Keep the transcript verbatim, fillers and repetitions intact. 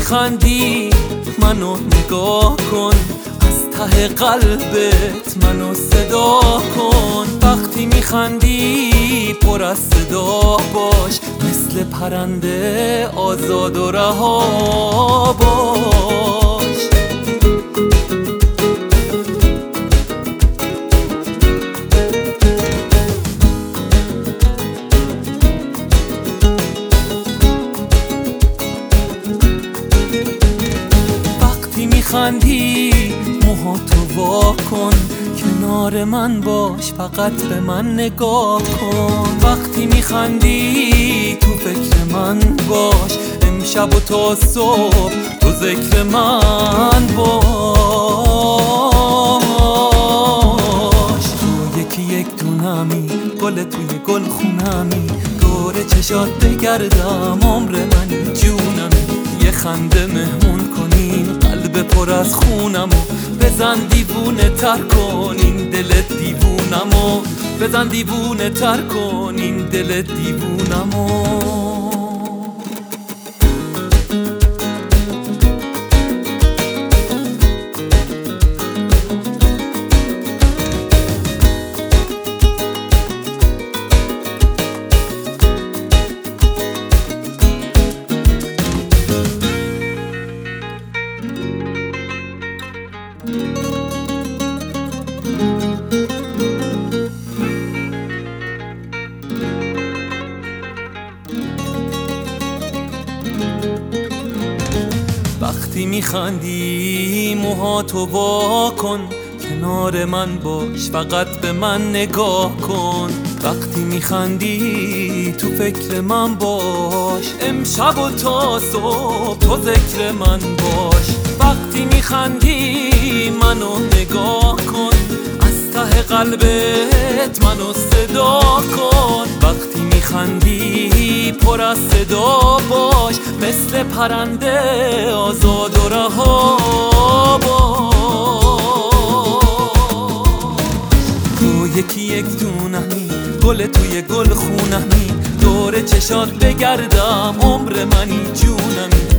میخندی منو نگاه کن، از ته قلبت منو صدا کن. وقتی میخندی پر از صدا باش، مثل پرنده آزاد و رها باش. وقتی میخندی موهاتو وا کن، کنار من باش، فقط به من نگاه کن. وقتی میخندی تو فکر من باش، امشب و تا صبح تو ذکر من باش. تو یکی یک دونمی، گل توی گل خونمی، دور چشات بگردم، عمر منی جونمی. یه خنده مهمون کنین قلب پر از خونمو، بزن دیوونه تر کن این دل دیوونمو، بزن دیوونه تر کن این دل دیوونمو. وقتی میخندی موهاتو وا کن، کنار من باش، فقط به من نگاه کن. وقتی میخندی تو فکر من باش، امشب و تا صبح تو ذکر من باش. وقتی میخندی منو نگاه کن، از ته قلبت منو صدا کن. وقتی میخندی پر از صدا باش، مثل پرنده آزاد و رها باش. تو یکی یک دونمی، گل توی گل خونمی، دور چشات بگردم، عمر منی جونمی.